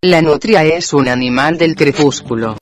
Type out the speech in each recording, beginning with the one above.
La nutria es un animal del crepúsculo.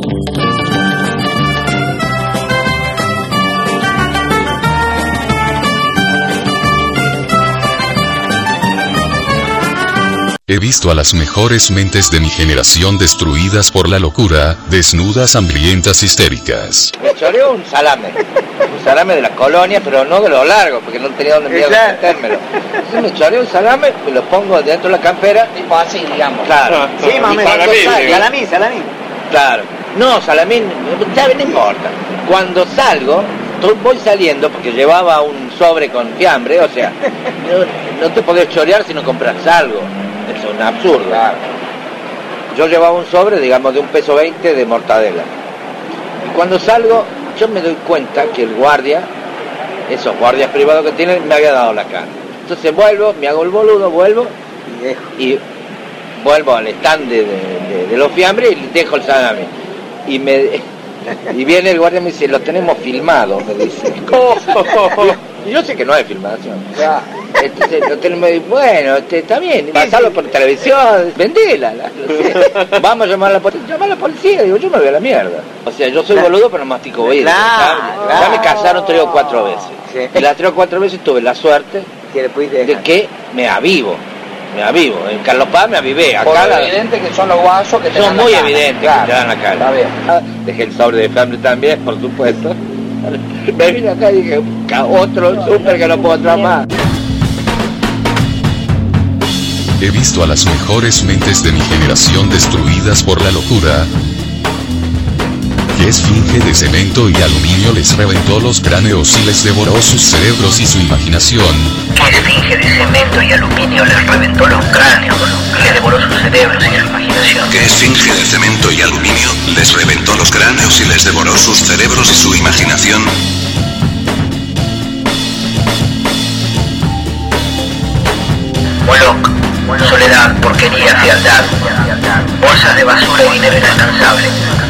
He visto a las mejores mentes de mi generación destruidas por la locura, desnudas, hambrientas, histéricas. Me choreó un salame de la colonia, pero no de lo largo, porque no tenía dónde metérmelo. Entonces me choreó un salame, me lo pongo dentro de la campera, tipo así, digamos. Claro. Sí, más o menos. Salamín. Claro. No, salamín, ya no importa. Cuando salgo, voy saliendo, porque llevaba un sobre con fiambre, o sea, no te podés chorear si no compras algo. Es un absurdo. Claro. Yo llevaba un sobre, digamos, de $1.20 de mortadela. Y cuando salgo, yo me doy cuenta que el guardia, esos guardias privados que tienen, me había dado la cara. Entonces vuelvo, me hago el boludo, vuelvo y vuelvo al stand de los fiambres y dejo el salami. Y viene el guardia y me dice, lo tenemos filmado, me dice. Y yo sé que no hay filmación. Entonces, bueno, está bien, pasarlo por televisión, vendela. Vamos a llamar a la policía. Llamar a la policía, digo, yo me voy a la mierda. O sea, yo soy boludo, pero no mastico oído. Ya me casaron 3 o 4 veces. Sí. Y las 3 o 4 veces tuve la suerte de que me avivo. En Carlos Paz me avivé. Acá evidente que son los guasos que te son muy evidentes, claro, que te dan la cara. Dejé el sobre de fiambre también, por supuesto. Me vine acá y dije, otro súper que no puedo entrar más. He visto a las mejores mentes de mi generación destruidas por la locura. ¿Qué esfinge de cemento y aluminio les reventó los cráneos y les devoró sus cerebros y su imaginación? ¿Qué esfinge de cemento y aluminio les reventó los cráneos y les devoró sus cerebros y su imaginación? ¿Qué esfinge de cemento y aluminio les reventó los cráneos y les devoró sus cerebros y su imaginación? Moloch, soledad, porquería, fealdad, bolsas de basura y dinero inalcanzable.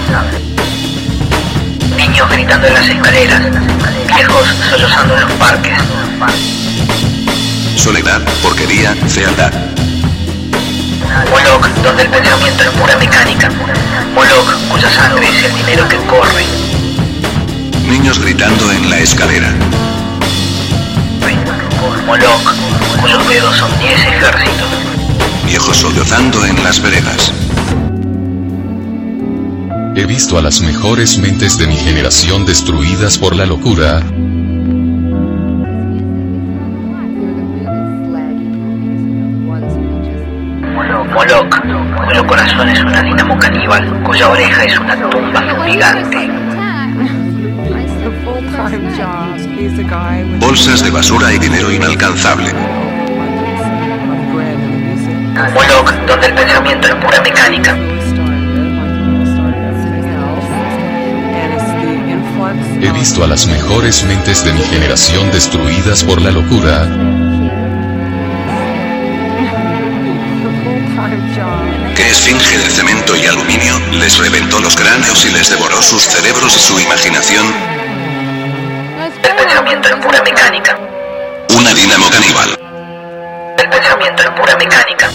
Niños gritando en las escaleras, viejos sollozando en los parques. Soledad, porquería, fealdad. Moloch, donde el pensamiento es pura mecánica. Moloch, cuya sangre es el dinero que corre. Niños gritando en la escalera. Moloch, cuyos dedos son 10 ejércitos. Viejos sollozando en las veredas. He visto a las mejores mentes de mi generación destruidas por la locura. Moloch, cuyo corazón es una dinamo caníbal, cuya oreja es una tumba fumigante. Bolsas de basura y dinero inalcanzable. Moloch, donde el pensamiento es pura mecánica. He visto a las mejores mentes de mi generación destruidas por la locura. ¿Qué esfinge de cemento y aluminio les reventó los cráneos y les devoró sus cerebros y su imaginación? El pensamiento es pura mecánica. Una dinamo caníbal. El pensamiento es pura mecánica.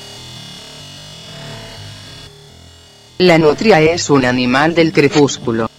La nutria es un animal del crepúsculo.